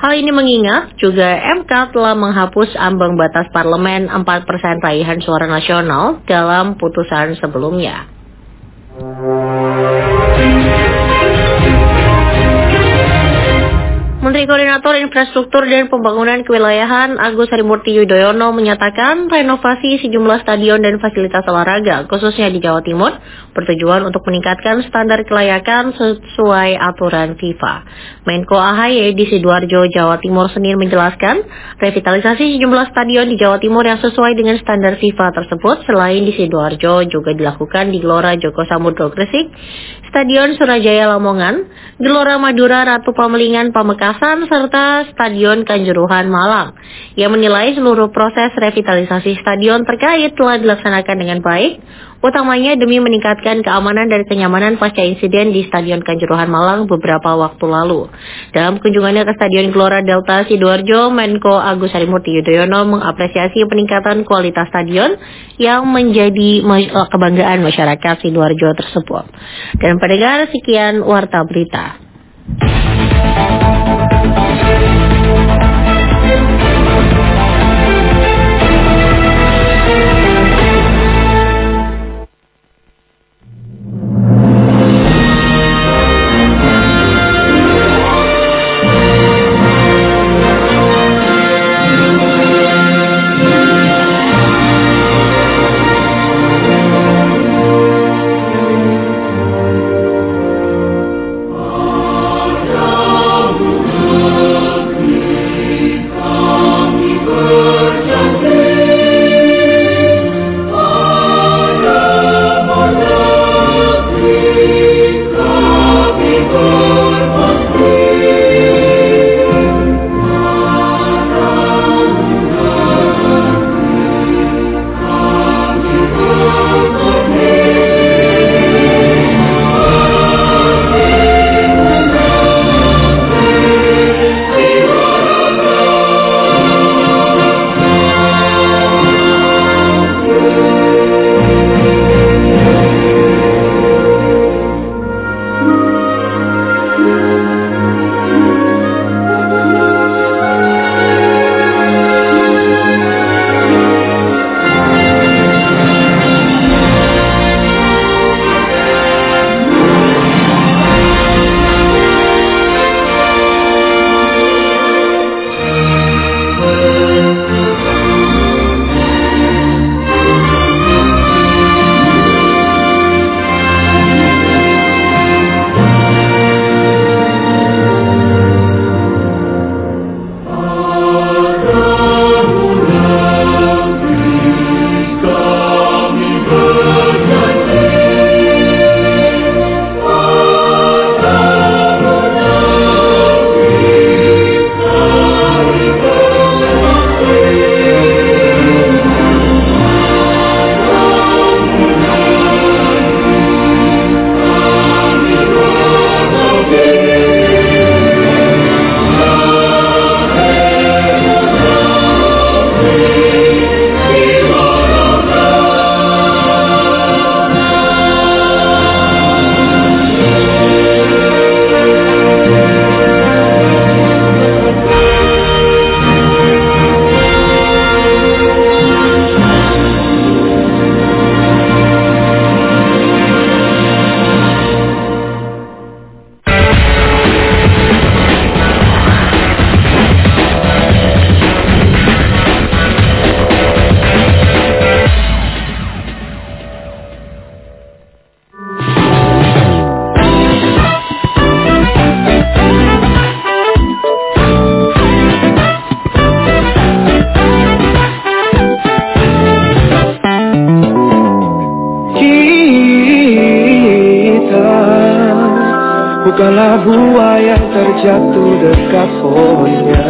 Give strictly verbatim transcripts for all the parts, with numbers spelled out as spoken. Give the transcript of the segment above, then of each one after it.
Hal ini mengingat juga M K telah menghapus ambang batas parlemen empat persen raihan suara nasional dalam putusan sebelumnya. Menteri Koordinator Infrastruktur dan Pembangunan Kewilayahan Agus Harimurti Yudhoyono menyatakan renovasi sejumlah stadion dan fasilitas olahraga, khususnya di Jawa Timur, bertujuan untuk meningkatkan standar kelayakan sesuai aturan FIFA. Menko A H Y di Sidoarjo, Jawa Timur Senin menjelaskan, revitalisasi sejumlah stadion di Jawa Timur yang sesuai dengan standar FIFA tersebut selain di Sidoarjo juga dilakukan di Gelora Joko Samudro Gresik, Stadion Surajaya Lamongan, Gelora Madura Ratu Pamelingan Pamekasan, serta Stadion Kanjuruhan Malang. Ia menilai seluruh proses revitalisasi stadion terkait telah dilaksanakan dengan baik, utamanya demi meningkatkan keamanan dan kenyamanan pasca insiden di Stadion Kanjuruhan Malang beberapa waktu lalu. Dalam kunjungannya ke Stadion Gelora Delta Sidoarjo, Menko Agus Harimurti Yudhoyono mengapresiasi peningkatan kualitas stadion yang menjadi kebanggaan masyarakat Sidoarjo tersebut. Dan pendengar, sekian Warta Berita. Bukanlah buah yang terjatuh dekat pohonnya.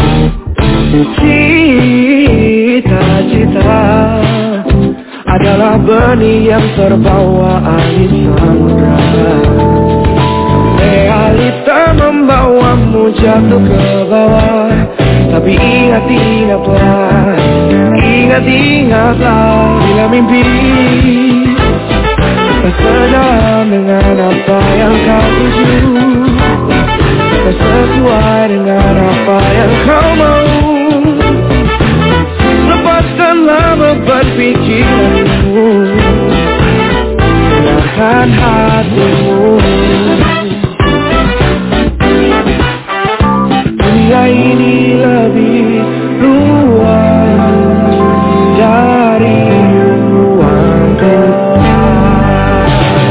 Cita-cita adalah benih yang terbawa angin samudra. Realita membawamu jatuh ke bawah. Tapi ingat, ingatlah, ingat, ingatlah, bila mimpi tak sedalam dengan apa yang kau tuju, tak sesuai dengan apa dunia ini lebih luas dari ruang kelas.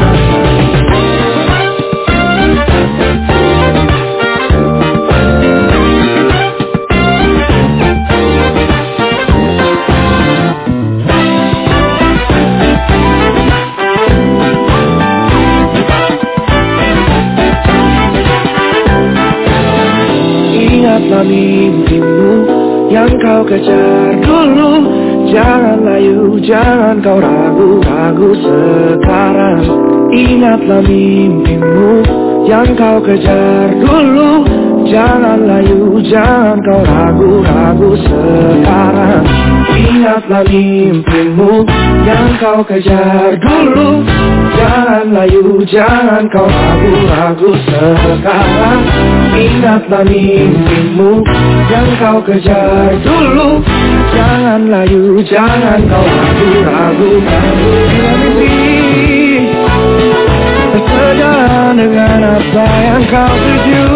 Ingatlah mimpimu yang kau kejar dulu. Jangan layu, jangan kau ragu-ragu sekarang. Ingatlah mimpimu yang kau kejar dulu. Jangan layu, jangan kau ragu-ragu sekarang. Ingatlah mimpimu yang kau kejar dulu. Jangan layu, jangan kau ragu-ragu sekarang. Ingatlah mimpimu yang kau kejar dulu. Jangan layu, jangan kau ragu-ragu. Bila mimpi sejalan dengan apa yang kau tuju,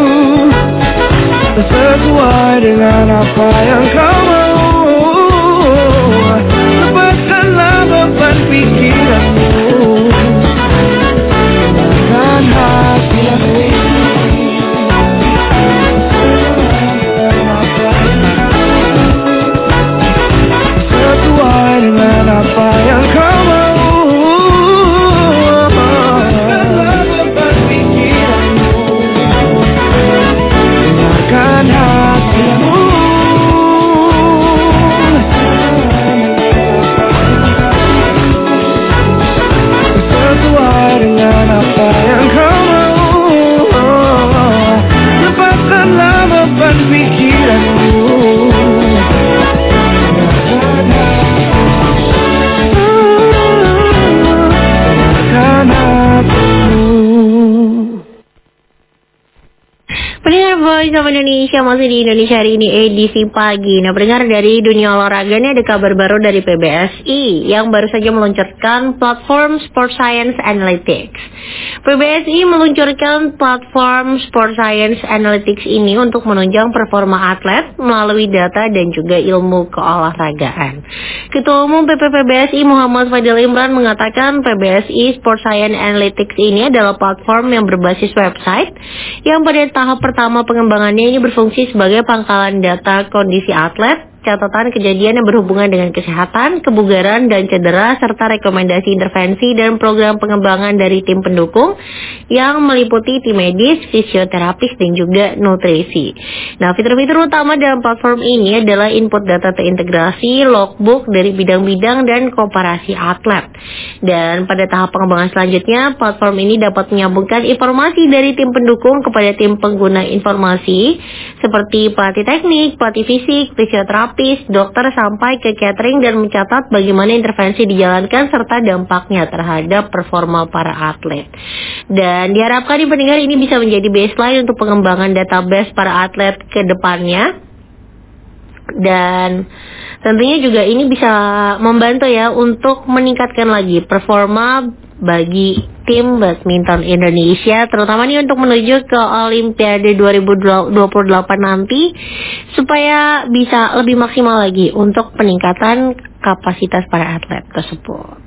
sesuai dengan apa yang kau mau, lepaskanlah beban pikiranmu. Dengarkan hati ini, sesuai dengan apa yang kau mau, lepaskanlah beban pikiranmu. Dengarkan hatimu, sesuai dengan apa yang kau mau, lepaskanlah beban pikiranmu. Pendengar Voice of Indonesia, masih di Indonesia hari ini edisi pagi. Nah, pendengar, dari dunia olahraga ini ada kabar baru dari P B S I yang baru saja meluncurkan platform Sport Science Analytics. P B S I meluncurkan platform Sport Science Analytics ini untuk menunjang performa atlet melalui data dan juga ilmu keolahragaan. Ketua Umum P P P B S I Muhammad Fadil Imran mengatakan P B S I Sport Science Analytics ini adalah platform yang berbasis website yang pada tahap pertama pengembangannya ini berfungsi sebagai pangkalan data kondisi atlet, catatan kejadian yang berhubungan dengan kesehatan, kebugaran, dan cedera, serta rekomendasi intervensi dan program pengembangan dari tim pendukung yang meliputi tim medis, fisioterapis, dan juga nutrisi. Nah, fitur-fitur utama dalam platform ini adalah input data terintegrasi, logbook dari bidang-bidang, dan komparasi atlet. Dan pada tahap pengembangan selanjutnya, platform ini dapat menyambungkan informasi dari tim pendukung kepada tim pengguna informasi seperti pelatih teknik, pelatih fisik, fisioterapis, dokter, sampai ke catering, dan mencatat bagaimana intervensi dijalankan serta dampaknya terhadap performa para atlet. Dan diharapkan di pendengar ini bisa menjadi baseline untuk pengembangan database para atlet ke depannya. Dan tentunya juga ini bisa membantu ya untuk meningkatkan lagi performa bagi tim badminton Indonesia, terutama nih untuk menuju ke Olimpiade dua ribu dua puluh delapan nanti, supaya bisa lebih maksimal lagi untuk peningkatan kapasitas para atlet tersebut.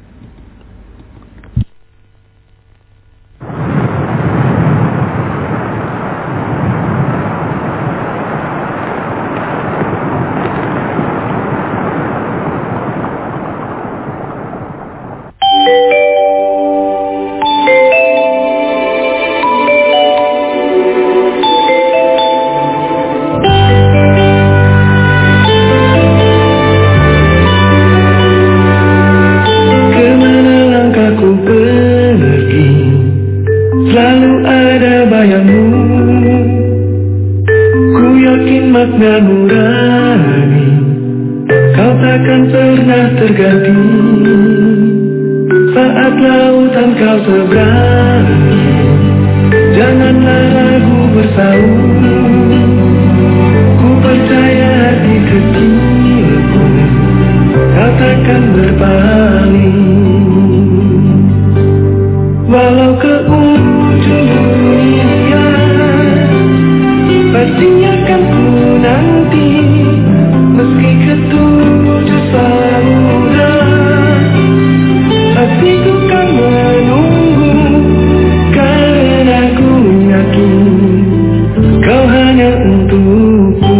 Pastinya kan ku nanti, meski ketujuh samudra, hatiku kan menunggu, karena ku yakin kau hanya untukku.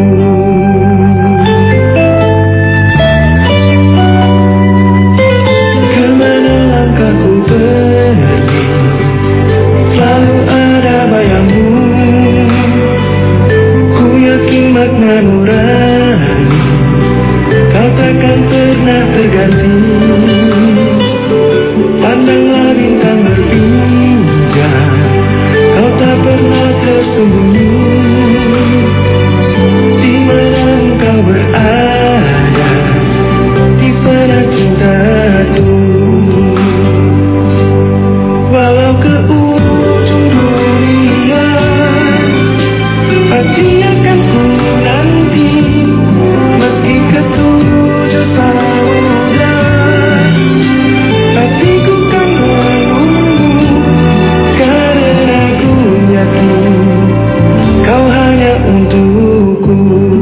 Kemana langkahku pergi, selalu ada bayangmu. Ku yakin makna nurani kau takkan pernah terganti. Pandanglah bintang berpindah, kau tak pernah tersembunyi. Di mana engkau berada, di sana cintaku. Walau ke ujung dunia, hati akan ku nanti, meski ketujuh samudra, hatiku kan menunggu, karena ku yakin kau hanya untukku.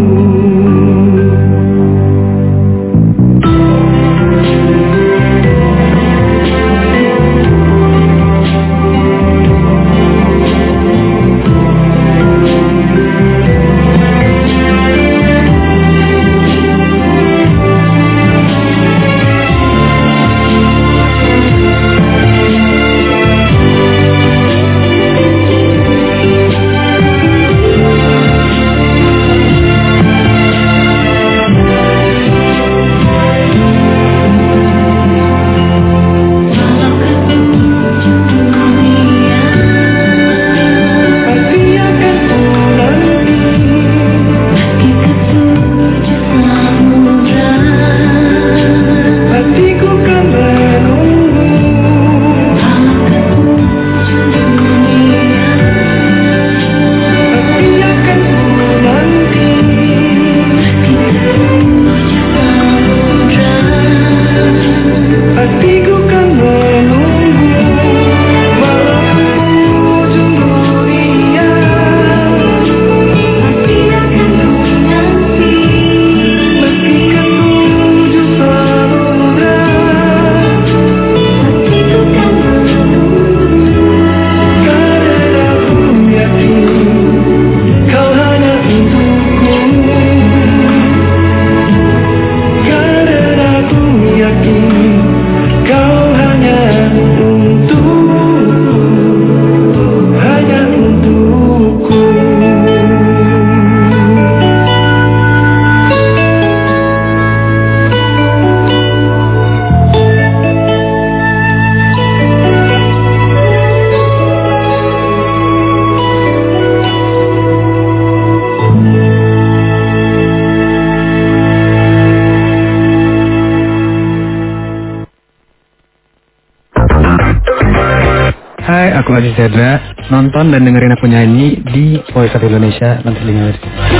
Hai, aku Aziz Zedra. Nonton dan dengerin aku nyanyi di Voice of Indonesia nanti linknya.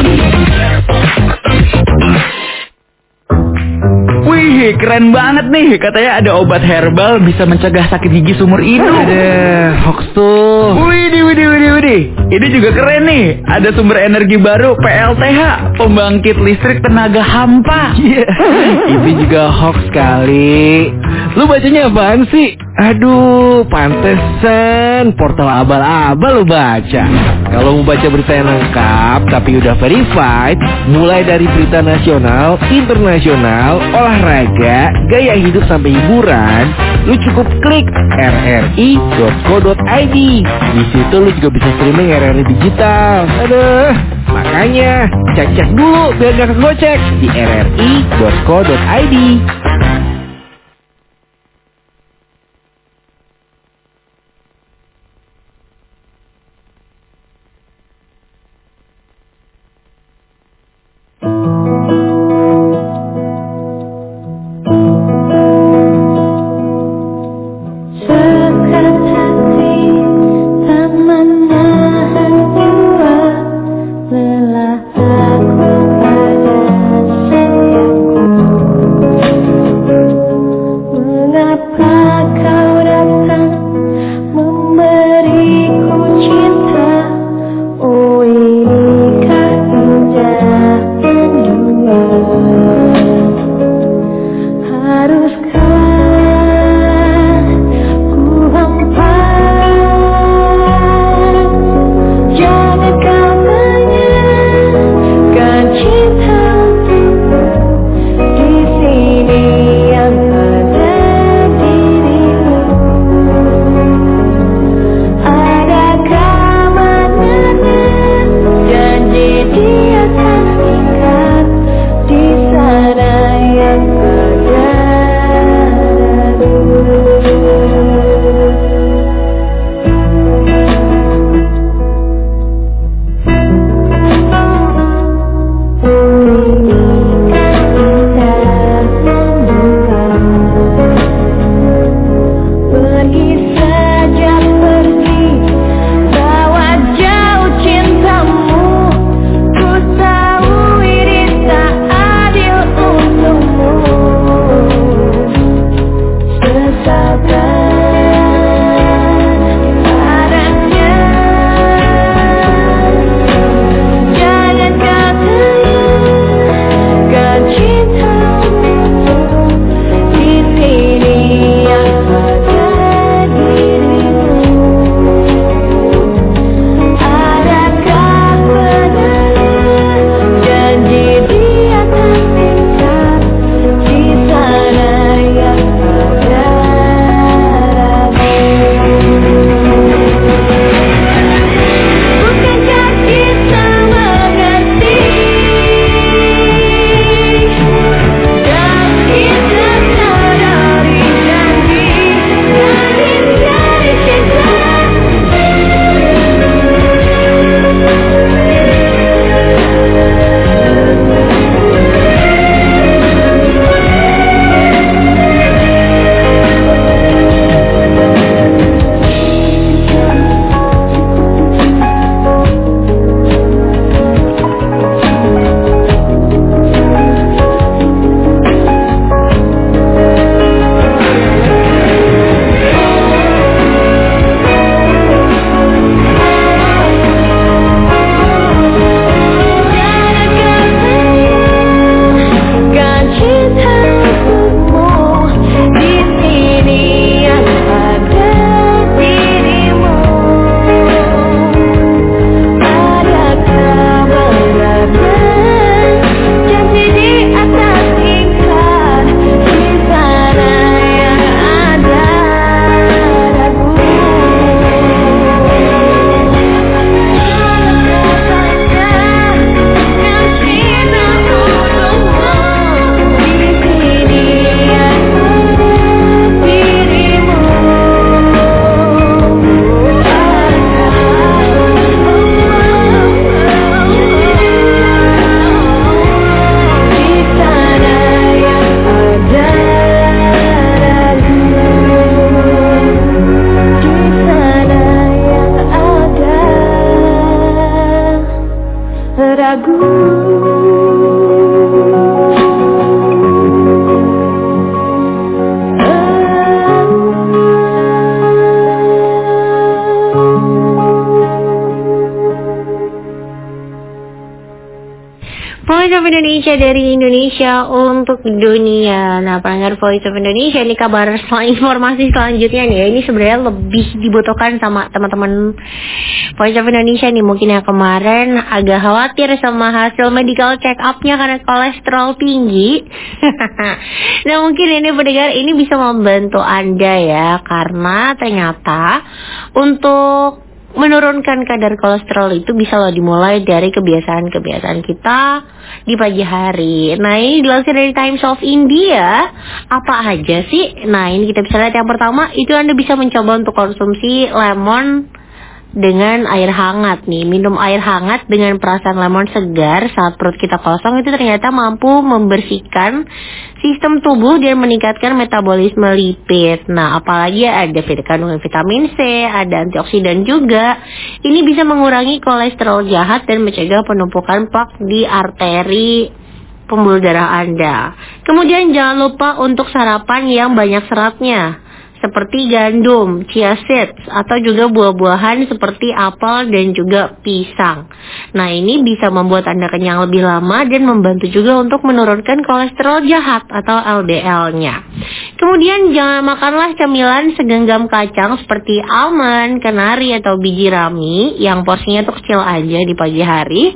Wih, keren banget nih. Katanya ada obat herbal bisa mencegah sakit gigi seumur hidup. Ada hoax tuh. Widih, widih, widih, widih. Ini juga keren nih. Ada sumber energi baru P L T H, pembangkit listrik tenaga hampa. Iya, itu juga hoax kali. Lu bacanya apaan sih? Aduh, pantesan portal abal-abal lu baca. Kalau mau baca berita yang lengkap tapi udah verified, mulai dari berita nasional, internasional, olahraga, gaya hidup sampai hiburan, lu cukup klik r r i dot co dot i d. Di situ lu juga bisa streaming R R I digital. Aduh, makanya cek-cek dulu biar gak kegocek di r r i dot co dot i d. Lelah aku pada sayangku. Voice of Indonesia dari Indonesia untuk dunia. Nah, pendengar Voice of Indonesia, ini kabar setelah informasi selanjutnya nih. Ini sebenarnya lebih dibutuhkan sama teman-teman Voice of Indonesia nih. Mungkin yang kemarin agak khawatir sama hasil medical check up-nya karena kolesterol tinggi. Nah, mungkin ini pendengar ini bisa membantu Anda ya, karena ternyata untuk menurunkan kadar kolesterol itu bisa loh dimulai dari kebiasaan-kebiasaan kita di pagi hari. Nah, ini dilansir dari Times of India. Apa aja sih? Nah, ini kita bisa lihat yang pertama, itu Anda bisa mencoba untuk konsumsi lemon dengan air hangat nih. Minum air hangat dengan perasan lemon segar saat perut kita kosong itu ternyata mampu membersihkan sistem tubuh dan meningkatkan metabolisme lipid. Nah, apalagi ada kandungan vitamin C, ada antioksidan juga. Ini bisa mengurangi kolesterol jahat dan mencegah penumpukan plak di arteri pembuluh darah Anda. Kemudian jangan lupa untuk sarapan yang banyak seratnya, seperti gandum, chia seeds, atau juga buah-buahan seperti apel dan juga pisang. Nah, ini bisa membuat Anda kenyang lebih lama dan membantu juga untuk menurunkan kolesterol jahat atau L D L-nya. Kemudian jangan makanlah camilan segenggam kacang seperti almond, kenari, atau biji rami yang porsinya tuh kecil aja di pagi hari.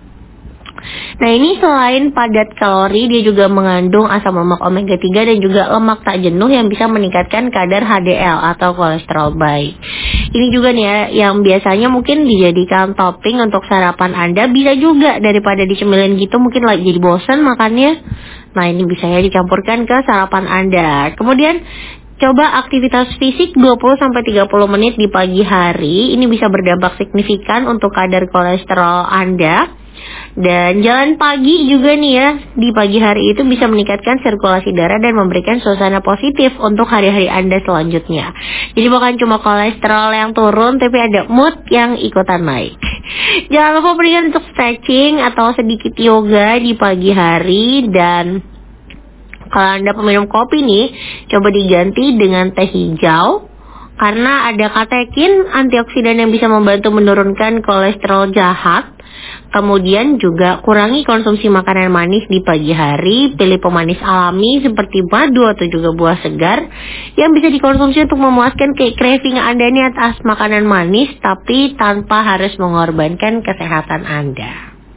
Nah, ini selain padat kalori, dia juga mengandung asam lemak omega tiga dan juga lemak tak jenuh yang bisa meningkatkan kadar H D L atau kolesterol baik. Ini juga nih ya, yang biasanya mungkin dijadikan topping untuk sarapan Anda, bisa juga daripada dicemilin gitu, mungkin lagi jadi bosan makannya. Nah, ini bisa ya dicampurkan ke sarapan Anda. Kemudian coba aktivitas fisik dua puluh sampai tiga puluh menit di pagi hari. Ini bisa berdampak signifikan untuk kadar kolesterol Anda. Dan jalan pagi juga nih ya, di pagi hari itu bisa meningkatkan sirkulasi darah dan memberikan suasana positif untuk hari-hari Anda selanjutnya. Jadi bukan cuma kolesterol yang turun, tapi ada mood yang ikutan naik. Jangan lupa berikan untuk stretching atau sedikit yoga di pagi hari. Dan kalau Anda peminum kopi nih, coba diganti dengan teh hijau, karena ada katekin, antioksidan yang bisa membantu menurunkan kolesterol jahat. Kemudian juga kurangi konsumsi makanan manis di pagi hari. Pilih pemanis alami seperti madu atau juga buah segar yang bisa dikonsumsi untuk memuaskan kayak craving Anda nih atas makanan manis, tapi tanpa harus mengorbankan kesehatan Anda.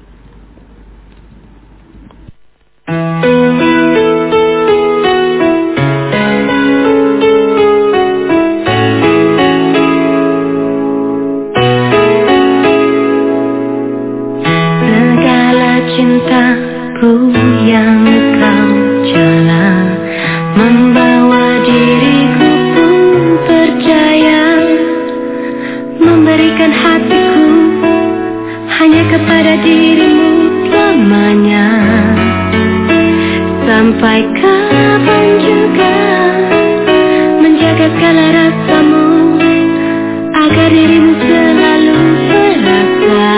Cintaku yang kau jalan membawa diriku pun percaya, memberikan hatiku hanya kepada dirimu selamanya. Sampai kapan juga menjaga segala rasamu agar dirimu selalu merasa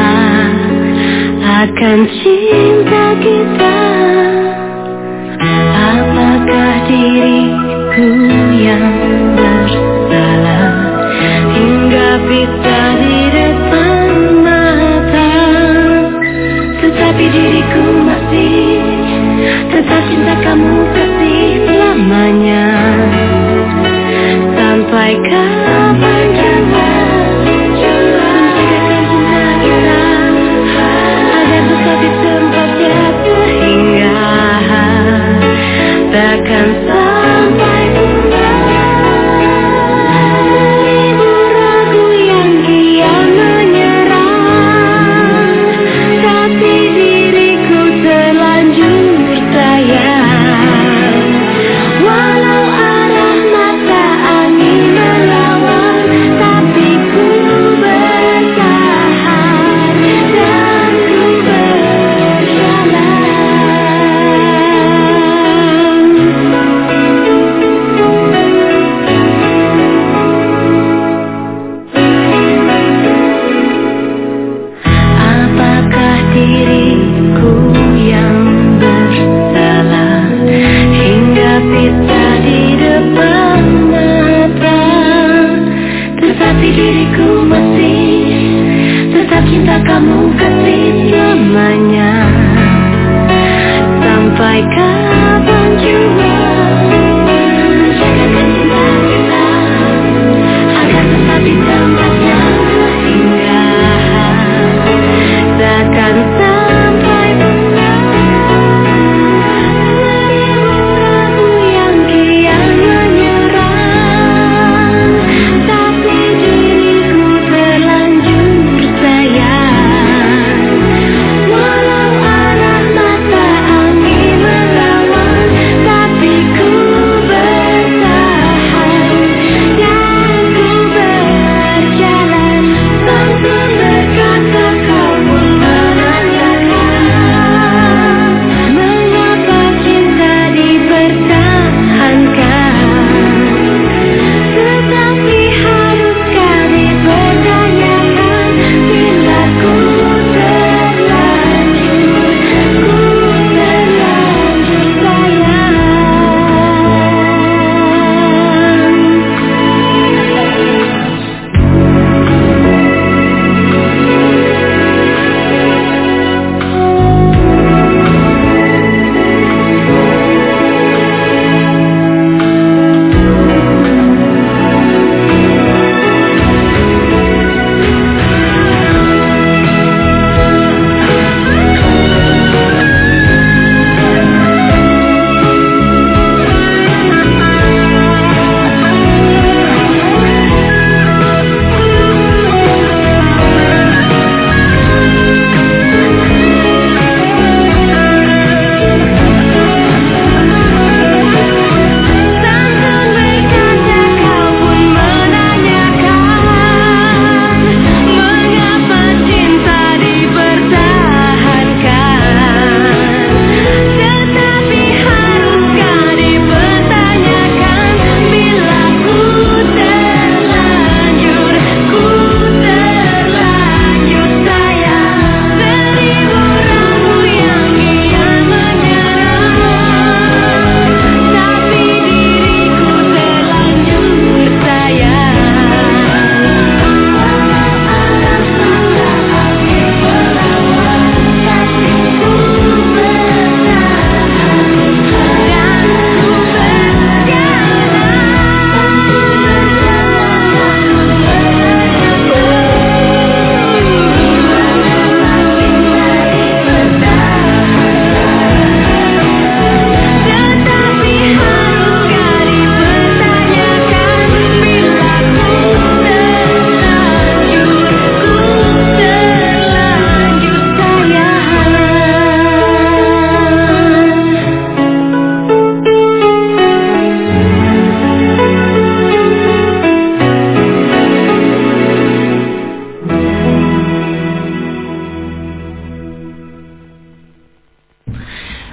akan cinta kita. Apakah diriku yang bersalah hingga bisa di depan mata, tetapi diriku masih tetap cinta kamu kasih selamanya. Sampai kapan juga menjagakan cinta kita agar tetap di tempatnya sehingga takkan sampai seribu ragu yang kian menyerang, tapi diriku terlanjur sayang. Walau arah mata angin melawan,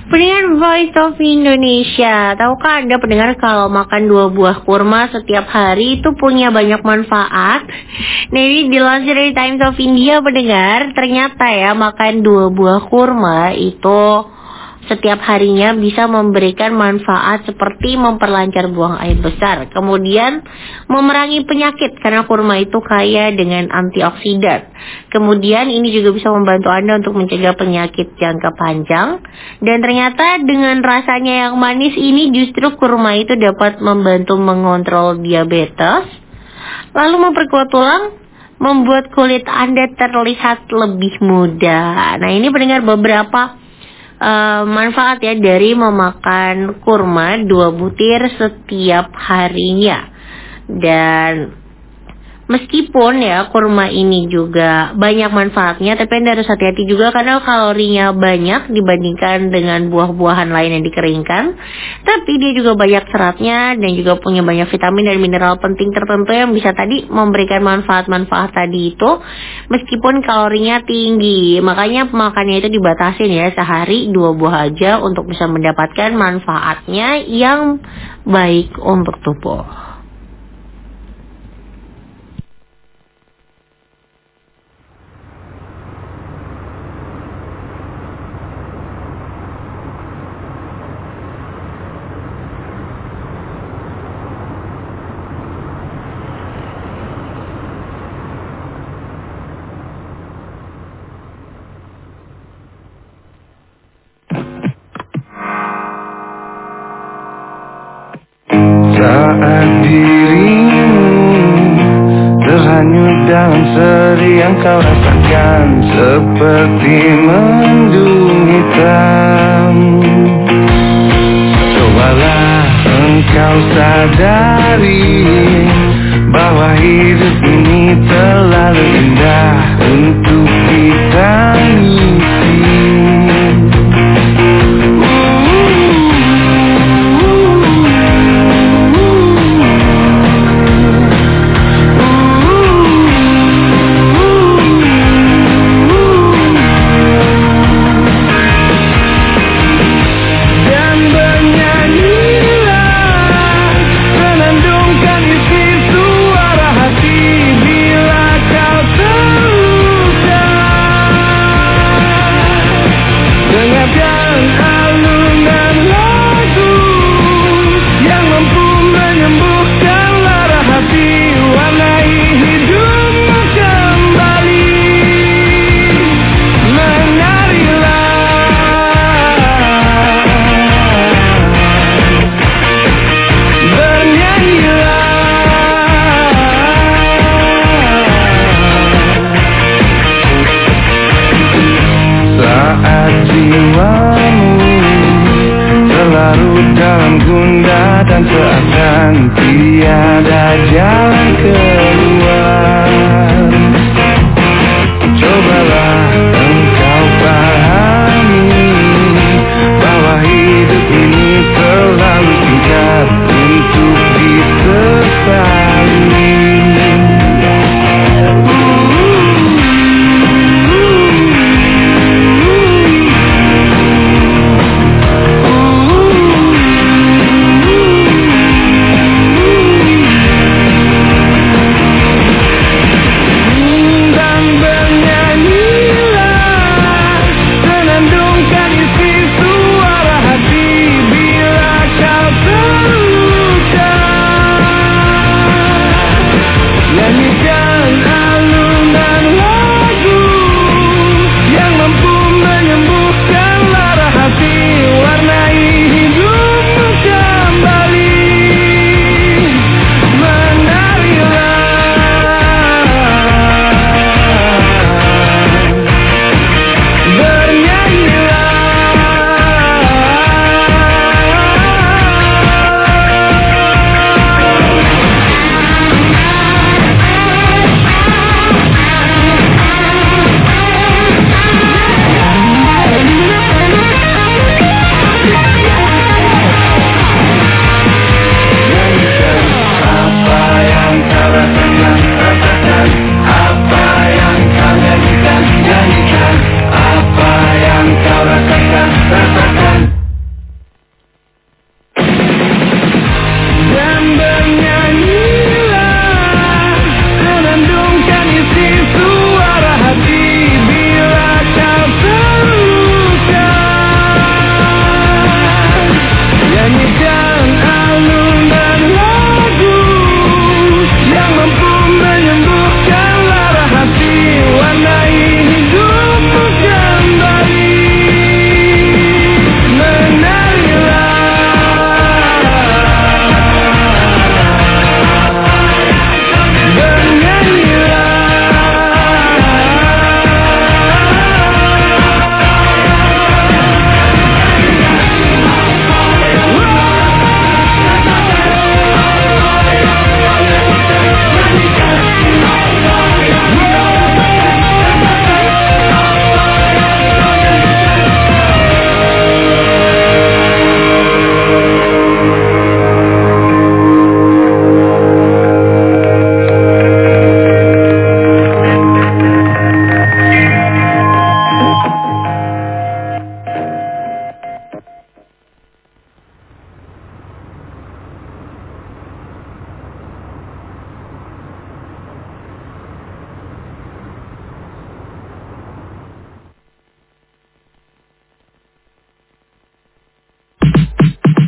Pendengar Voice of Indonesia, tahukah Anda pendengar kalau makan dua buah kurma setiap hari itu punya banyak manfaat? Nah, ini dilansir dari Times of India pendengar, ternyata ya makan dua buah kurma itu setiap harinya bisa memberikan manfaat seperti memperlancar buang air besar, kemudian memerangi penyakit karena kurma itu kaya dengan antioksidan. Kemudian ini juga bisa membantu Anda untuk mencegah penyakit jangka panjang. Dan ternyata dengan rasanya yang manis ini justru kurma itu dapat membantu mengontrol diabetes, lalu memperkuat tulang, membuat kulit Anda terlihat lebih muda. Nah, ini pendengar beberapa Uh, manfaat ya dari memakan kurma dua butir setiap harinya. Dan meskipun ya kurma ini juga banyak manfaatnya, tapi Anda harus hati-hati juga karena kalorinya banyak dibandingkan dengan buah-buahan lain yang dikeringkan. Tapi dia juga banyak seratnya dan juga punya banyak vitamin dan mineral penting tertentu yang bisa tadi memberikan manfaat-manfaat tadi itu meskipun kalorinya tinggi. Makanya makannya itu dibatasin ya, sehari dua buah aja untuk bisa mendapatkan manfaatnya yang baik untuk tubuh. Saat dirimu terhanyut dalam seri yang kau rasakan seperti mendung hitam, cobalah engkau sadari bahwa hidup ini terlalu indah untuk ditangisi.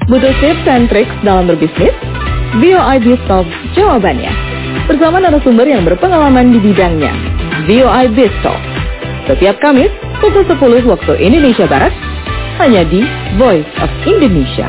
Butuh tips and tricks dalam berbisnis? V O I BizTalk jawabannya. Bersama narasumber yang berpengalaman di bidangnya. V O I BizTalk. Setiap Kamis, pukul sepuluh waktu Indonesia Barat, hanya di Voice of Indonesia.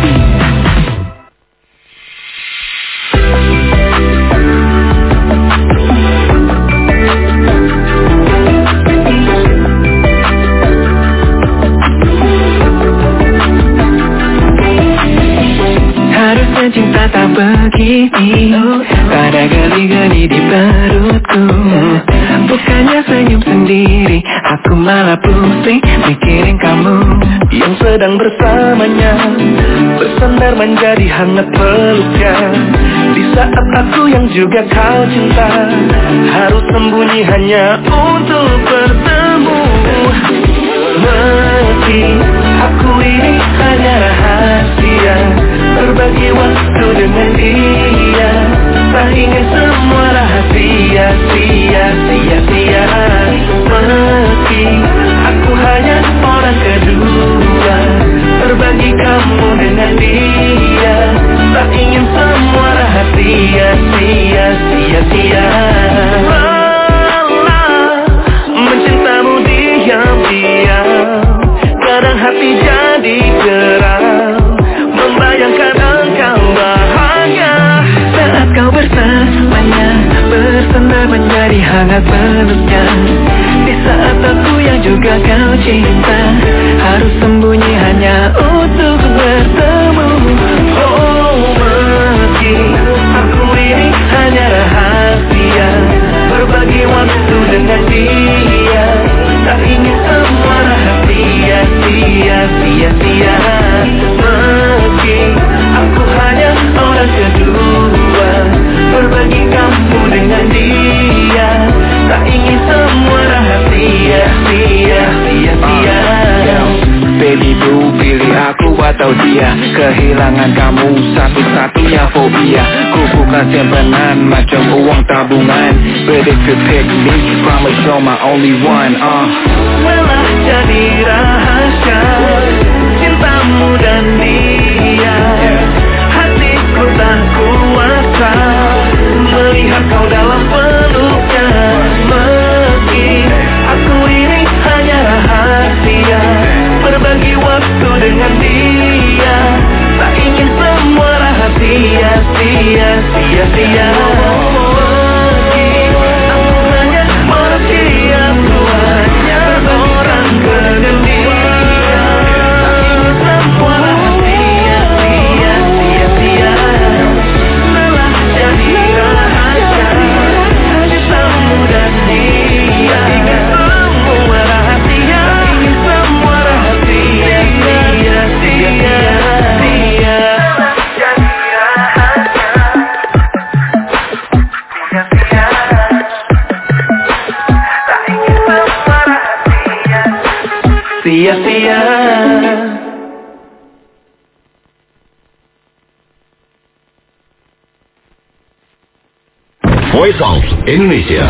Cinta tak begini, pada geli-geli di perutku. Bukannya senyum sendiri, aku malah pusing mikirin kamu yang sedang bersamanya, bersandar menjadi hangat peluknya. Di saat aku yang juga kau cinta, harus sembunyi hanya untuk bertemu. Meski aku ini hanya rahasia, berbagi waktu dengan dia, tak ingin semua rahasia sia sia sia. Meski aku hanya orang kedua, berbagi kamu dengan dia, tak ingin semua rahasia sia sia sia. Mencintamu diam-diam, kadang hati jadi geram, membayangkan engkau bahagia saat kau bersamanya, bersandar menjadi hangat peluknya. Di saat aku yang juga kau cinta, harus sembunyi hanya untuk bertemu. Oh, meski aku ini hanya rahasia, berbagi waktu dengan dia, tak ingin semua rahasia sia sia sia. Meski aku hanya orang kedua, berbagi kamu dengan dia, tak ingin semua rahasia sia sia sia. Baby boo, pilih aku atau dia, kehilangan kamu satu-satunya fobia. Ku bukan simpanan macam uang tabungan, but if you pick me, promise you're my only one. uh. Malah jadi rahasia cintamu dan dia, hatiku tak kuasa melihat kau dalam peluknya. Meski aku ini hanya rahasia, berbagi waktu dengan dia, tak ingin semua rahasia sia sia sia. Meski aku hanya manusia, aku hanya orang kedua, tak ingin semua rahasia sia sia sia. Malah jadi rahasia cintamu dan dia, ingin semua rahasia, ingin semua rahasia sia sia sia. Sia-sia. Voice of Indonesia.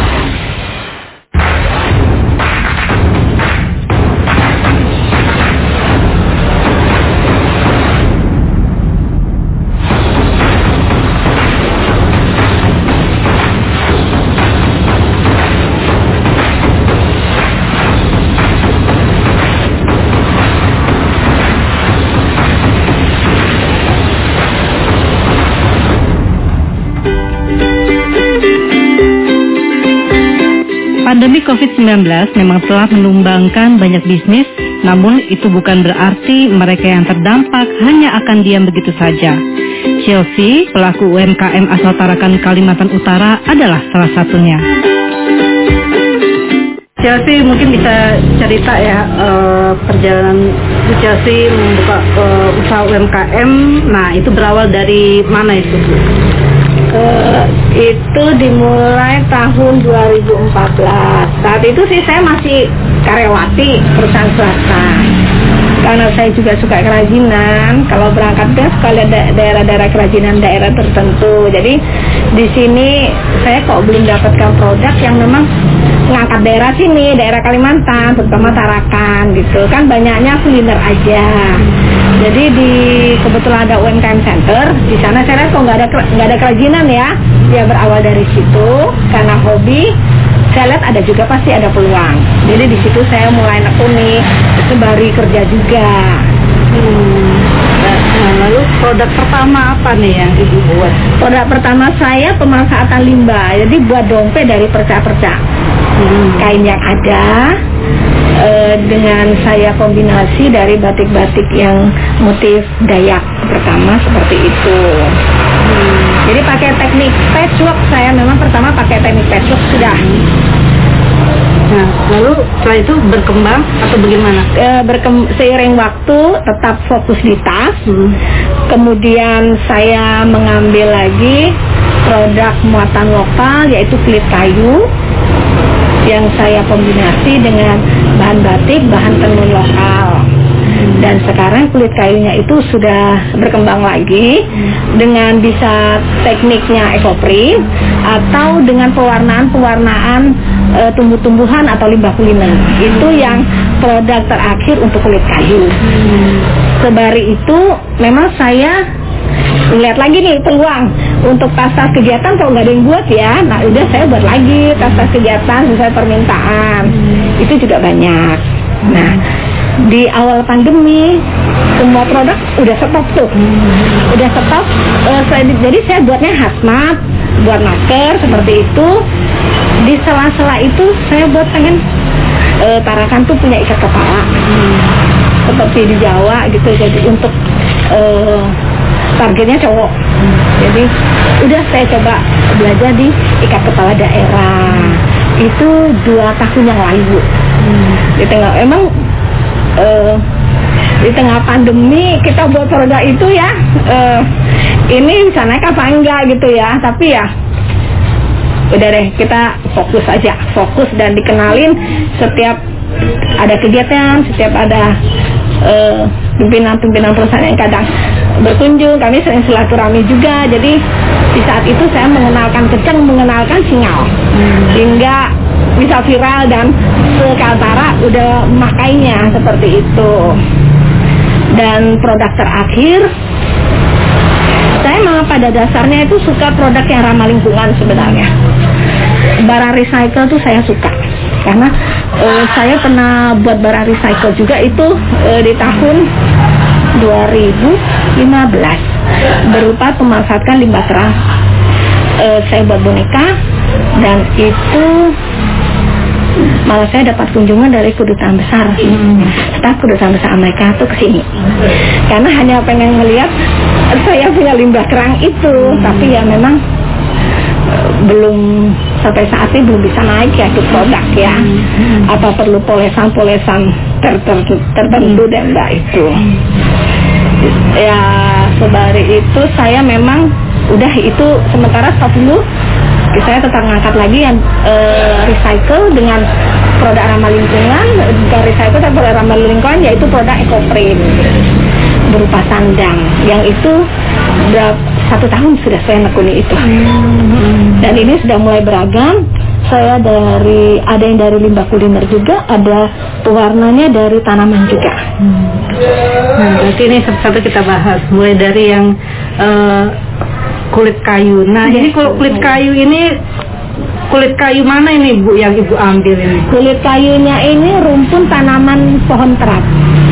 Pandemi covid sembilan belas memang telah menumbangkan banyak bisnis, namun itu bukan berarti mereka yang terdampak hanya akan diam begitu saja. Chelsea, pelaku U M K M asal Tarakan, Kalimantan Utara adalah salah satunya. Chelsea mungkin bisa cerita ya uh, perjalanan Bu Chelsea membuka uh, usaha U M K M. Nah, itu berawal dari mana itu, Bu? Uh, itu dimulai tahun dua ribu empat belas. Saat itu sih saya masih karyawati perusahaan swasta. Karena saya juga suka kerajinan, kalau berangkat kan suka lihat da- daerah-daerah kerajinan daerah tertentu. Jadi di sini saya kok belum dapatkan produk yang memang mengangkat daerah sini, daerah Kalimantan, terutama Tarakan gitu. Kan banyaknya kuliner aja. Jadi di kebetulan ada U M K M Center. Di sana saya lihat kok nggak ada nggak ada kerajinan ya. Dia berawal dari situ karena hobi. Saya lihat ada juga pasti ada peluang. Jadi di situ saya mulai nekuni, sembari kerja juga. Hmm. Nah, lalu produk pertama apa nih yang Ibu buat? Produk pertama saya pemanfaatan limbah. Jadi buat dompet dari perca-perca. Hmm. Kain yang ada eh, dengan saya kombinasi dari batik-batik yang motif Dayak pertama seperti itu. Hmm. Jadi pakai teknik patchwork, saya memang pertama pakai teknik patchwork sudah. Nah, lalu setelah itu berkembang atau bagaimana? E, berkem- seiring waktu tetap fokus di tas. Hmm. Kemudian saya mengambil lagi produk muatan lokal yaitu kulit kayu yang saya kombinasi dengan bahan batik, bahan tenun lokal. Dan sekarang kulit kayunya itu sudah berkembang lagi dengan bisa tekniknya ekoprint atau dengan pewarnaan-pewarnaan e, tumbuh-tumbuhan atau limbah kuliner. Itu yang produk terakhir untuk kulit kayu. Sebari itu memang saya lihat lagi nih peluang untuk tas-tas kegiatan kalau nggak ada yang buat ya. Nah udah saya buat lagi tas-tas kegiatan sesuai permintaan. Itu juga banyak. Nah di awal pandemi semua produk udah stop tuh, udah stop. Uh, saya, jadi saya buatnya hazmat, buat masker seperti itu. Di sela-sela itu saya buat pengen uh, Tarakan tuh punya ikat kepala, seperti di Jawa gitu. Jadi untuk uh, targetnya cowok. Jadi udah saya coba belajar di ikat kepala daerah. Itu dua tahun yang lalu. Di tengah emang Uh, di tengah pandemi kita buat produk itu ya, uh, ini bisa naik apa enggak gitu ya, tapi ya udah deh kita fokus aja, fokus dan dikenalin setiap ada kegiatan, setiap ada uh, pimpinan-pimpinan perusahaan yang kadang berkunjung, kami sering silaturahmi juga. Jadi di saat itu saya mengenalkan Keceng, mengenalkan Singal, hingga bisa viral dan se-Kaltara udah makainya seperti itu. Dan produk terakhir, saya memang pada dasarnya itu suka produk yang ramah lingkungan sebenarnya. Barang recycle tuh saya suka karena eh, saya pernah buat barang recycle juga itu eh, di tahun dua ribu lima belas berupa pemanfaatkan limbah keras. Eh, saya buat boneka dan itu malah saya dapat kunjungan dari kedutaan besar, hmm. staf kedutaan besar Amerika tuh kesini, karena hanya pengen melihat saya punya limbah kerang itu, hmm. tapi ya memang uh, belum sampai saat ini belum bisa naik ya itu produk ya, hmm. apa perlu polesan-polesan tertentu tertentu hmm. dan enggak itu, ya sebari itu saya memang udah itu sementara stop dulu. Saya tetap ngangkat lagi yang e, recycle dengan produk ramah lingkungan, bukan recycle tapi produk ramah lingkungan yaitu produk ekoprint berupa sandang yang itu berapa, satu tahun sudah saya nekuni itu. Dan ini sudah mulai beragam. Saya dari ada yang dari limbah kuliner juga, ada pewarnanya dari tanaman juga. Nah, berarti ini satu-satu kita bahas mulai dari yang uh, kulit kayu. Nah, yes, ini kalau kulit kayu ini kulit kayu mana ini Bu yang Ibu ambil ini? Kulit kayunya ini rumpun tanaman pohon terat.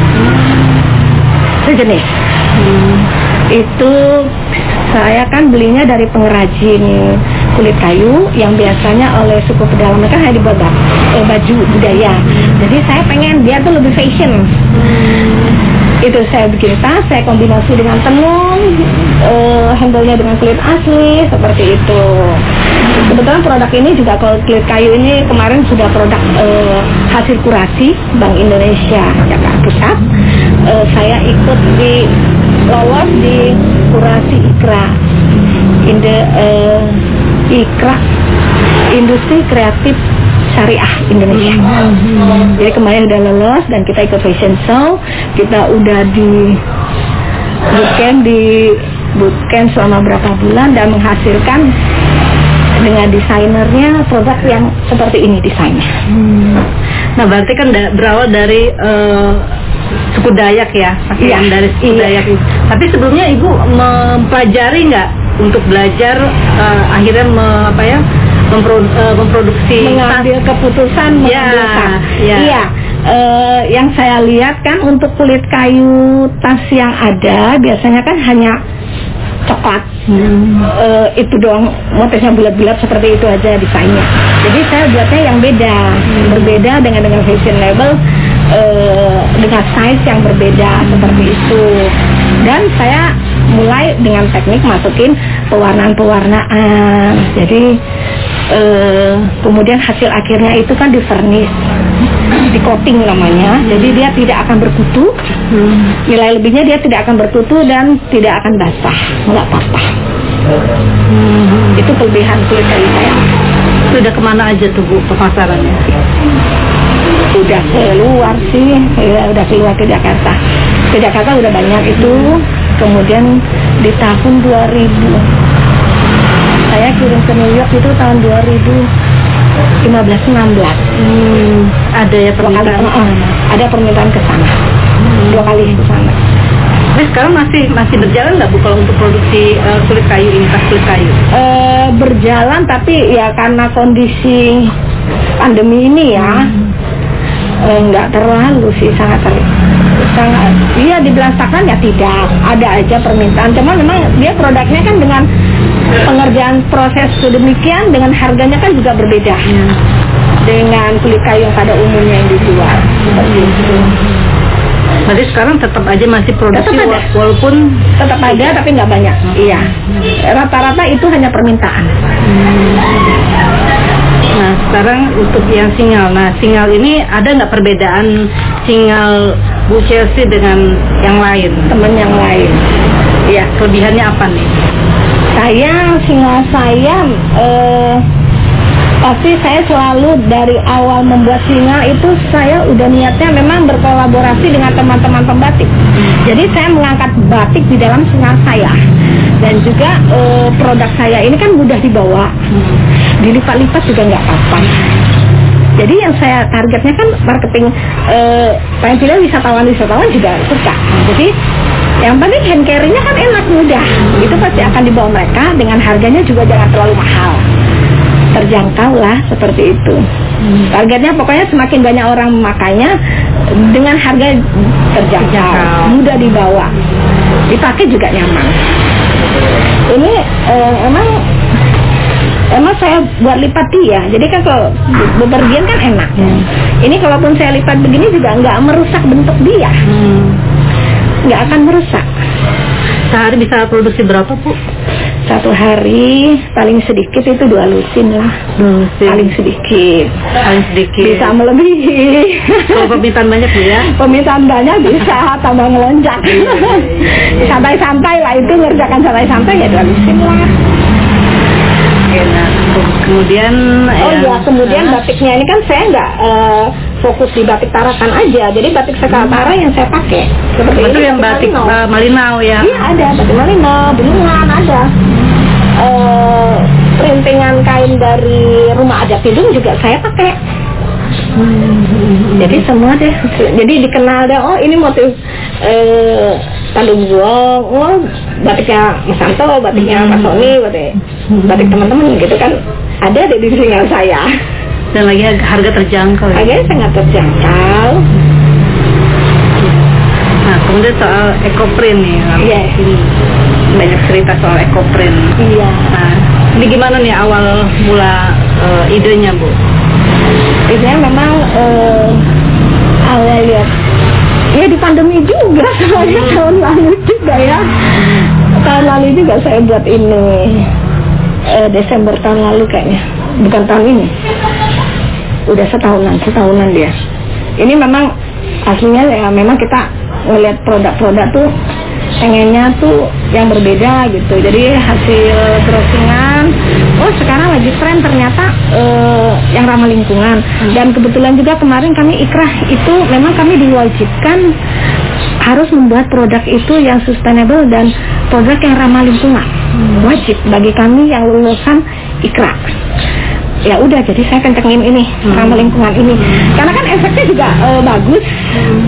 Sejenis. Hmm. Itu saya kan belinya dari pengrajin kulit kayu yang biasanya oleh suku pedalaman kan hanya dibuat eh, baju budaya. Jadi saya pengen biar tuh lebih fashion. Hmm. Itu saya bikin tas, saya kombinasi dengan tenun, uh, handle-nya dengan kulit asli, seperti itu. Kebetulan produk ini juga kalau kulit kayu ini kemarin sudah produk uh, hasil kurasi Bank Indonesia Jakarta Pusat. Uh, saya ikut di lolos di kurasi IKRA, Inde, uh, IKRA, Industri Kreatif Syariah Indonesia. Hmm. Jadi kemarin udah lolos dan kita ikut fashion show. Kita udah di bootcamp di bootcamp selama berapa bulan dan menghasilkan dengan desainernya produk yang seperti ini desainnya. Hmm. Nah berarti kan da- berawal dari uh, suku Dayak ya, pakaian Iya, dari suku iya. Dayak. Tapi sebelumnya Ibu mempelajari nggak untuk belajar uh, akhirnya me, apa ya mempro, uh, memproduksi mengambil keputusan Ya, mengambil tas. ya. Iya. Eh, yang saya lihat kan untuk kulit kayu tas yang ada biasanya kan hanya coklat. Hmm. Eh, itu doang, motifnya bulat-bulat seperti itu aja desainnya. Jadi saya buatnya yang beda, Hmm. berbeda dengan dengan fashion label, eh, dengan size yang berbeda seperti itu. Dan saya mulai dengan teknik masukin pewarnaan-pewarnaan. Jadi eh, kemudian hasil akhirnya itu kan di vernis, di coating namanya. Jadi dia tidak akan berkutu. Hmm. Nilai lebihnya dia tidak akan berkutu dan tidak akan basah, nggak apa-apa. Hmm. Itu kelebihan kulit kayu saya. Sudah kemana aja tuh Bu pemasarannya? Udah keluar sih, ya, udah keluar ke Jakarta. Ke Jakarta udah banyak itu. Kemudian di tahun dua ribu saya kirim ke New York itu tahun dua ribu lima belas enam belas. Hmm. Ada ya permintaan? Ada, uh, ada permintaan ke sana. Hmm. Dua kali ke sana. Nah, sekarang masih masih berjalan nggak Bu kalau untuk produksi uh, kulit kayu ini, tas kulit kayu? Eh, berjalan tapi ya karena kondisi pandemi ini ya hmm. eh, nggak terlalu sih, sangat ter, sangat iya dibilang stagnan ya tidak, ada aja permintaan. Cuma memang dia produknya kan dengan pengerjaan proses sedemikian dengan harganya kan juga berbeda hmm. dengan kulit kayu yang pada umumnya yang dijual seperti itu. Berarti sekarang tetap aja masih produksi Tetap ada. walaupun Tetap ada tapi nggak banyak. Hmm. Iya. Rata-rata itu hanya permintaan. Hmm. Nah sekarang untuk yang singal, nah singal ini ada nggak perbedaan singal Bu Chelsea dengan yang lain? Teman yang lain. Iya, kelebihannya apa nih? Saya singal saya eh, pasti saya selalu dari awal membuat singal itu saya udah niatnya memang berkolaborasi dengan teman-teman pembatik. Jadi saya mengangkat batik di dalam singal saya. Dan juga eh, produk saya ini kan mudah dibawa, dilipat-lipat juga nggak apa-apa. Jadi yang saya targetnya kan marketing, eh, paling tidak wisatawan-wisatawan juga suka. Jadi yang penting hand carry-nya kan enak, mudah. Itu pasti akan dibawa mereka dengan harganya juga jangan terlalu mahal, terjangkau lah seperti itu. Targetnya pokoknya semakin banyak orang memakainya dengan harga terjangkau, mudah dibawa, dipakai juga nyaman. Ini eh, emang emang saya buat lipat dia, jadi kan kalau bepergian kan enak. Hmm. Ini kalaupun saya lipat begini juga nggak merusak bentuk dia, nggak hmm. akan merusak. Sehari bisa produksi berapa Bu? Satu hari paling sedikit itu dua lusin lah. Lusin. Paling sedikit. Paling sedikit. Bisa melebihi. Kalau permintaan banyak Bu ya? Permintaan banyak bisa tambah ngelonjak. Santai-santai lah itu, ngerjakan santai-santai ya dua lusin lah. Enak. Kemudian oh ya, kemudian uh, batiknya ini kan saya nggak uh, fokus di batik Tarakan aja, jadi batik Sekaltara yang saya pakai. Seperti itu ini yang batik Malinau. Uh, Malinau ya? Iya ada, batik Malinau, Belungan ada. Uh, printingan kain dari Rumah Adat Tidung juga saya pakai. Hmm. Jadi semua deh, jadi dikenal deh. Oh ini motif eh, Tandung Buong, oh batiknya Mas Santo, batiknya hmm. Pak Sony, batik batik teman-teman gitu kan. Ada deh di singal saya. Dan lagi harga terjangkau. Ya? Harganya sangat terjangkau. Nah kemudian soal ekoprint nih. Iya. Yes. Banyak cerita soal ekoprint. Iya. Nah ini gimana nih awal mula uh, idenya Bu? Idenya memang uh, awal lihat ya di pandemi juga, soalnya hmm. tahun lalu juga ya. Tahun lalu juga saya buat ini uh, Desember tahun lalu kayaknya, bukan tahun ini. Udah setahunan, setahunan dia. Ini memang aslinya ya memang kita ngelihat produk-produk tuh pengennya tuh yang berbeda gitu. Jadi hasil browsingan, oh sekarang lagi tren ternyata uh, yang ramah lingkungan. Hmm. Dan kebetulan juga kemarin kami ikrah itu memang kami diwajibkan harus membuat produk itu yang sustainable dan produk yang ramah lingkungan. Hmm. Wajib bagi kami yang lulusan ikrah. Ya udah, jadi saya kencengin ini hmm. ramah lingkungan ini. Karena kan efeknya juga uh, bagus. Hmm.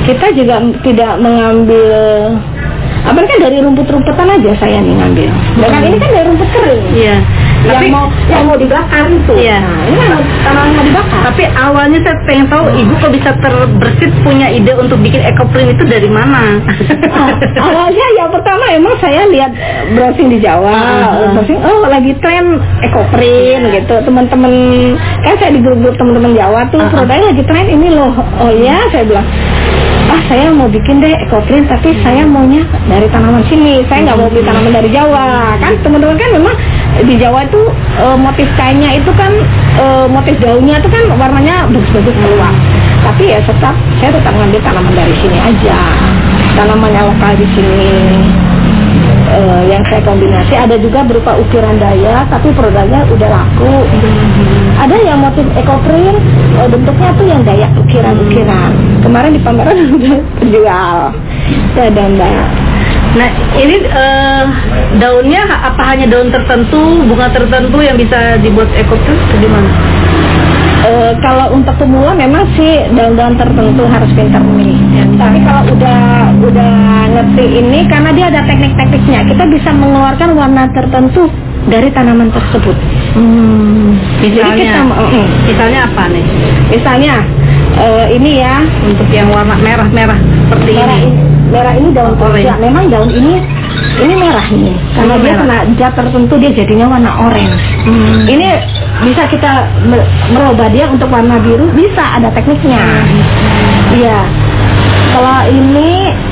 kita juga tidak mengambil apa kan dari rumput-rumputan aja saya nih ngambil. Dan ini kan dari rumput kering. Iya. Yang Tapi mau yang mau dibakar itu. Iya. Nah, ini kan tanaman mau dibakar. Tapi awalnya saya pengen tahu ibu kok bisa terbersit punya ide untuk bikin ekoprint itu dari mana? Oh, awalnya yang pertama emang saya lihat browsing di Jawa, uh-huh. browsing oh lagi tren ekoprint gitu. Teman-teman kan saya di grup-grup teman-teman Jawa tuh, uh-huh. produknya lagi tren ini loh. Oh ya, saya bilang ah saya mau bikin deh ekoprint tapi saya maunya dari tanaman sini, saya nggak mau beli tanaman dari Jawa. Kan teman-teman kan memang di Jawa itu e, motif kainnya itu kan e, motif daunnya itu kan warnanya bagus-bagus keluar. Tapi ya tetap saya tetap ngambil tanaman dari sini aja, tanamannya lokal di sini. E, yang saya kombinasi ada juga berupa ukiran Dayak, tapi produknya udah laku. Ada yang motif ekoprint e, bentuknya tuh yang Dayak ukiran-ukiran. Kemarin di pameran udah terjual. Saya dan Dayak. Nah ini uh, daunnya apa hanya daun tertentu, bunga tertentu yang bisa dibuat ekoprint atau gimana? Uh, kalau untuk pemula memang sih daun-daun tertentu harus pintar nih. Ya. Tapi kalau udah udah ngerti ini karena dia ada teknik-tekniknya, kita bisa mengeluarkan warna tertentu dari tanaman tersebut. Hmm. Misalnya, Jadi kita, uh, misalnya apa nih? Misalnya uh, ini ya untuk yang warna merah-merah seperti merah ini. ini. Merah ini daun toja. Memang daun ini ini merah nih. Karena dia kena zat tertentu dia jadinya warna orange. Hmm. Ini bisa kita merubah dia untuk warna biru, bisa ada tekniknya. Iya. Hmm. Kalau ini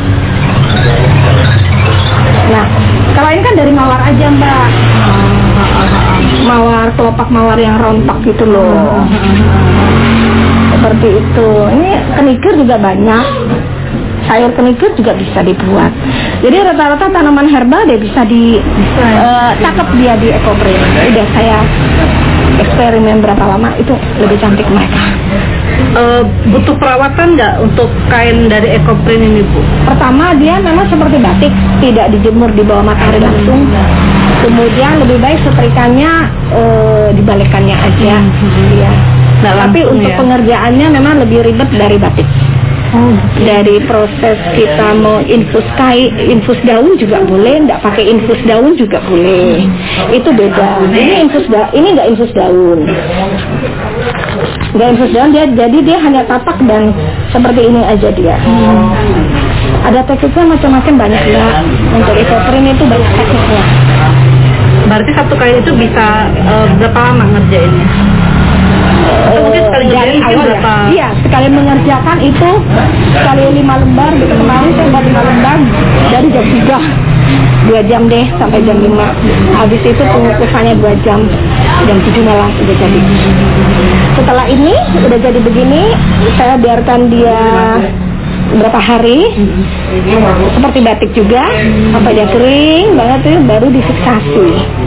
nah, kalau ini kan dari mawar aja, Mbak. Mawar, kelopak mawar yang rontok gitu loh. Seperti itu. Ini kenikir juga banyak. Sayur kenikir juga bisa dibuat. Jadi rata-rata tanaman herbal dia bisa di uh, cakep dia di ekoprint. Udah saya eksperimen berapa lama itu lebih cantik mereka. Uh, butuh perawatan nggak untuk kain dari ekoprint ini, Bu? Pertama dia memang seperti batik, tidak dijemur di bawah matahari langsung. Kemudian lebih baik setrikannya uh, dibalikannya aja. Hmm. Ya. Nah, tapi untuk ya. pengerjaannya memang lebih ribet dari batik. Oh, dari proses kita mau infus kai, infus daun juga boleh, nggak pakai infus daun juga boleh. Itu beda. Ini infus daun, ini nggak infus daun. Nggak infus daun dia, jadi dia hanya tapak dan seperti ini aja dia. Hmm. Ada tekniknya macam-macam banyak ya. Untuk ekoprint itu banyak tekniknya. Berarti satu kain itu bisa uh, berapa lama ngerjainnya? Atau mungkin sekali dari awal berapa? Ya? Iya, sekali mengerjakan itu sekali lima lembar. Gitu kemarin saya buat lima lembar dari jam tiga dua jam deh sampai jam lima. Habis itu pengukusannya dua jam, jam tujuh malah udah jadi. Setelah ini udah jadi begini, saya biarkan dia berapa hari seperti batik juga sampai dia kering banget itu baru difiksasi.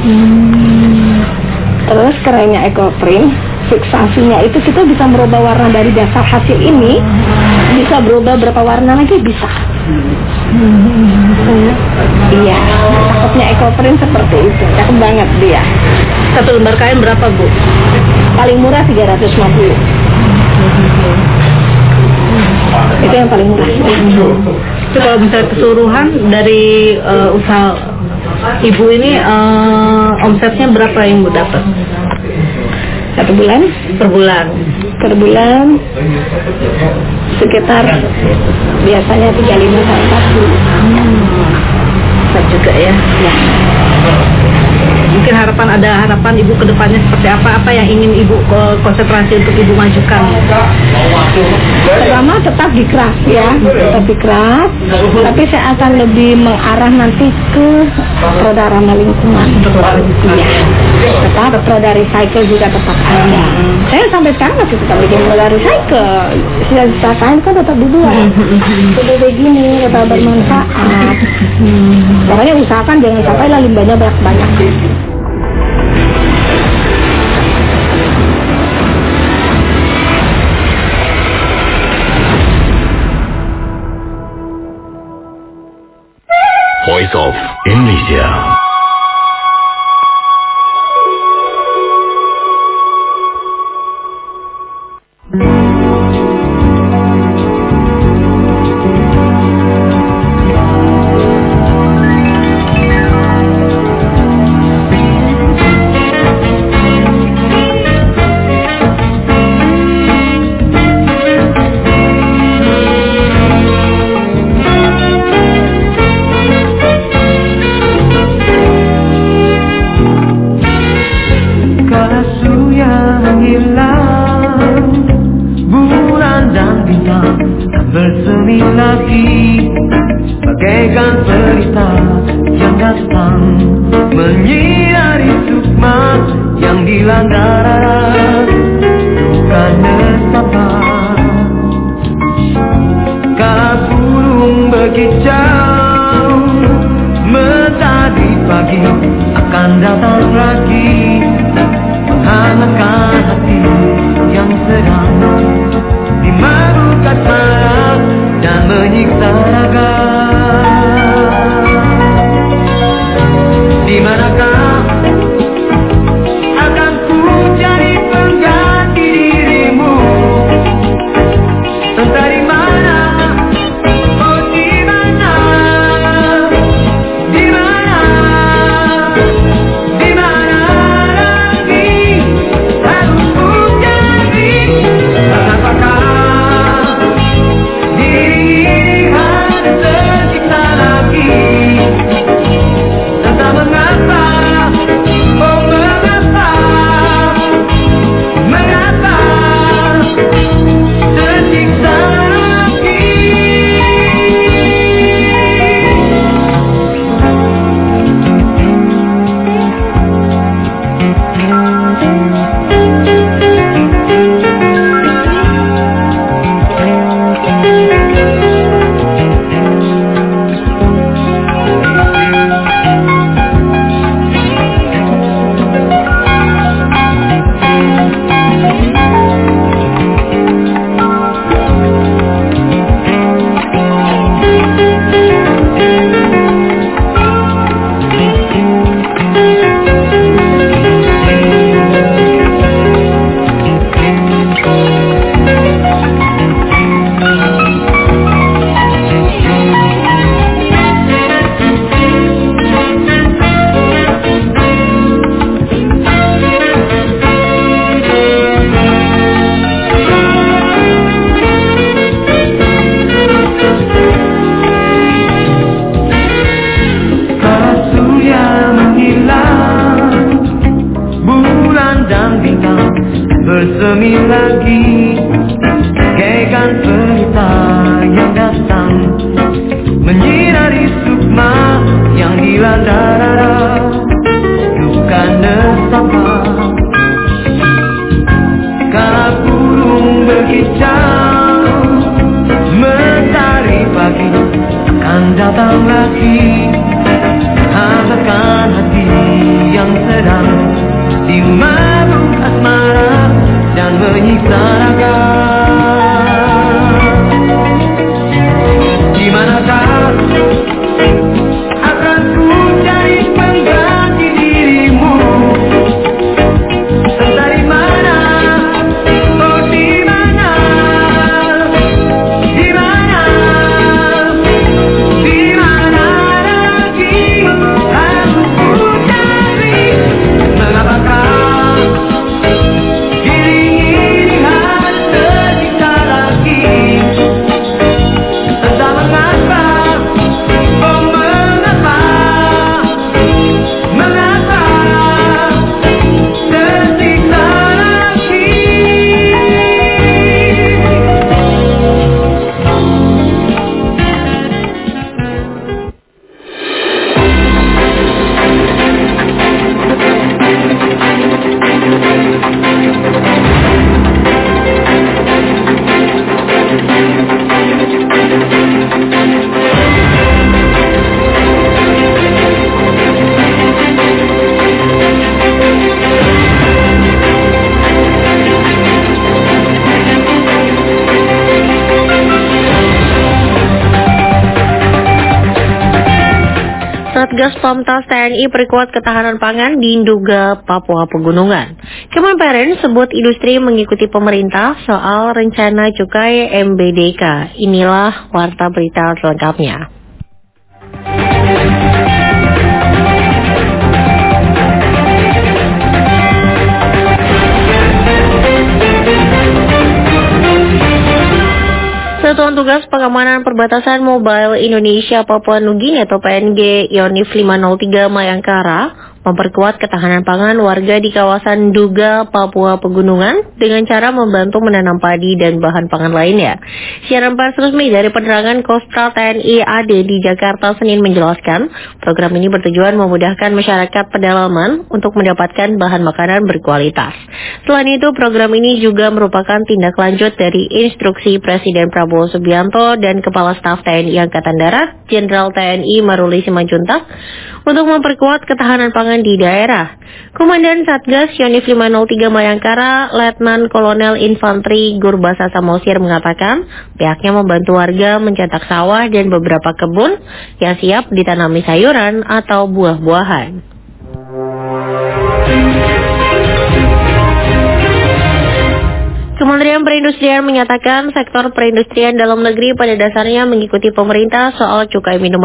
Terus kerennya ekoprint, fiksasinya itu kita bisa merubah warna dari dasar hasil ini, bisa berubah berapa warna lagi bisa. Iya, cakepnya ekoprint seperti itu, cakep banget dia. Satu lembar kain berapa, Bu? Paling murah tiga ratus lima puluh. Itu yang paling murah. Itu kalau misalnya keseluruhan dari uh, usaha Ibu ini uh, omsetnya berapa yang Bu dapat? Satu bulan? Per bulan. Per bulan sekitar biasanya tiga puluh lima sampai empat puluh. Besar juga ya. Ya. Mungkin harapan ada harapan Ibu ke depannya seperti apa? Apa yang ingin Ibu konsentrasi untuk Ibu majukan? Pertama tetap di craft ya, tetap di craft. Tapi saya akan lebih mengarah nanti ke produk ramah lingkungan. Ya. Tetap produk recycle juga tetap ada. Saya sampai sekarang masih tetap bikin produk recycle. Sisa-sisa kain kan tetap dibuat. Seperti begini, tetap bermanfaat. Pokoknya usahakan jangan sampai lah limbahnya banyak-banyak. Voice of Indonesia. bersemi lagi, bagaikan pelita yang datang menyinari sukma yang dilanda duka nesapa. Kala burung berkicau mentari pagi akan datang lagi, menghangatkan hati yang sedang dimabuk asmara dan menyiksa raga. Di manakah akan ku cari pengganti dirimu? Entah di mana, oh di mana, di mana, di mana lagi harus ku cari? Apakah diri ini harus tercipta lagi? Entah mengapa, oh mengapa, mengapa tersiksa lagi? Kala surya menghilang, bulan dan bintang bersemi lagi, bagaikan pelita yang datang menyinari sukma yang dilanda duka nesapa. Kala burung berkicau mentari pagi akan datang lagi, hangatkan hati yang sedang dimabuk asmara dan menyiksa raga. Di manakah akan ku cari pengganti dirimu? Entah di mana, oh di mana, di mana, di mana lagi harus ku cari? Mengapakah diri ini harus tersiksa lagi? Entah mengapa, oh mengapa, mengapa tersiksa lagi? Satgas Pamtas T N I perkuat ketahanan pangan di Nduga, Papua Pegunungan. Kemenperin sebut industri mengikuti pemerintah soal rencana cukai M B D K. Inilah warta berita selengkapnya. Satuan Tugas Pengamanan Perbatasan Mobile Indonesia Papua Nugini atau P N G Yonif lima nol tiga Mayangkara memperkuat ketahanan pangan warga di kawasan Duga, Papua Pegunungan dengan cara membantu menanam padi dan bahan pangan lainnya. Siaran pers resmi dari penerangan Kostrad T N I A D di Jakarta Senin menjelaskan, program ini bertujuan memudahkan masyarakat pedalaman untuk mendapatkan bahan makanan berkualitas. Selain itu, program ini juga merupakan tindak lanjut dari instruksi Presiden Prabowo Subianto dan Kepala Staf T N I Angkatan Darat, Jenderal T N I Maruli Simanjuntak, untuk memperkuat ketahanan pangan di daerah. Komandan Satgas Yonif lima nol tiga Mayangkara, Letnan Kolonel Infanteri Gurbasa Samosir mengatakan, pihaknya membantu warga mencetak sawah dan beberapa kebun yang siap ditanami sayuran atau buah-buahan. Kementerian Perindustrian menyatakan sektor perindustrian dalam negeri pada dasarnya mengikuti pemerintah soal cukai minuman